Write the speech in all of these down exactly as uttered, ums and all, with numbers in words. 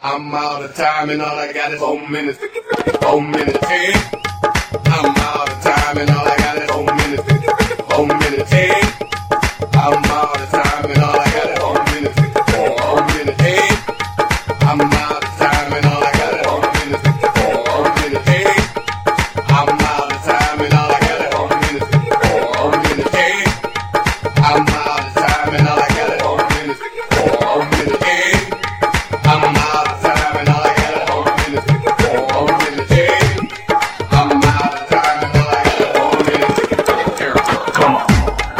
I'm out of time and all I got is four minutes. Four minutes. Hey. I'm out of time and all I got is four minutes. Four minutes. Hey. I'm out of time and all I got is four minutes. Four minutes. Hey. I'm out of time and all I got is four minutes. Four minutes. Hey. I'm out of time and all I got is four minutes. Four minutes. Hey. I'm out of time and all I got is four minutes. Four minutes. Hey. I'm out of time and all I got is four minutes. Four minutes. Hey. I'm out of time and all I got is four minutes. Come on.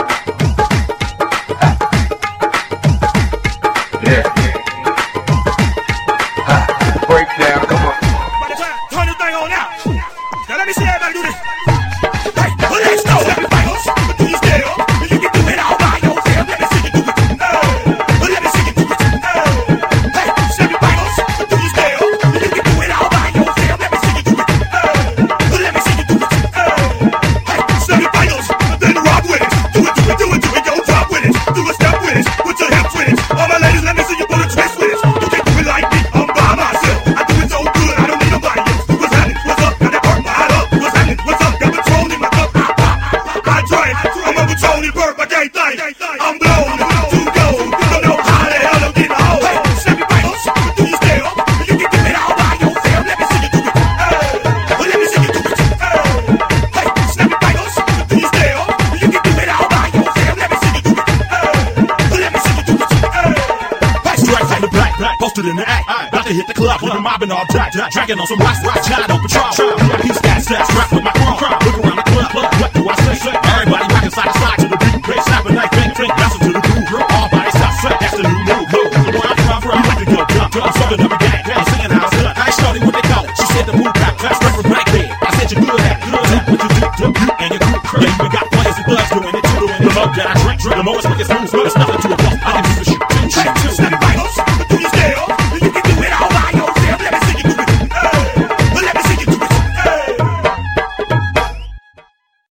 Yeah. Ha. Breakdown. Come on. Turn this thing on now. Now let me see everybody do this. Hey, let's go. Let me fight us. Do you still? You can do it all by yourself. Let me see you do it. Hey, let me see you do it. Hey, hey, let me fight us. Do you still? You can do it all by yourself. Let me see you do it. Hey, let me see you do it. Hey, hey, let me fight us. Then rock with it. Do it, do it, do it, do it. Yo, drop with it. Do a step with it. Put your hips with it. All my ladies, let me see you put a twist with it. You can't do it like me. I'm by myself. I do it so good. I don't need nobody else. What's happening? What's up? Got that perk my up. What's happening? What's up? Got Patron in my cup. I pop. I drink. I'm a Patron in burp. I can't think. I'm blown. Too cold. Don't know how the hell I'm getting home. Hey, snap your fingers. Do you still? You can do it all by yourself. Let me see you do it. Hey, let me see you do it. Hey, hey, snap your fingers. Do you still? You can do it all by yourself. Let me see you do it. Hey, let me see you do it. Hey, Straight from the black, black, posted in the act. About to hit the club, when I'm mobbing all day. Dragging on some rocks, rocks, shine on patrol. V I P stats, stats, rap with my chrome. Look around the club, club, what do I say? Everybody rocking side to side to the beat. Great snap a knife, bang, drink, bouncing to the groove. Girl, all by itself, set, that's the new move. Move, where I'm from, from. You like to go dumb, dumb, something of a gang. I'm singing how it's done. I ain't shorty what they call it. She said the move got class, reference blank bed. I said you're good at it. Good at what you do, do, you and your crew. Yeah, you even got players and thugs doing it too. The more that I drink, the more it's looking smooth. It's nothing to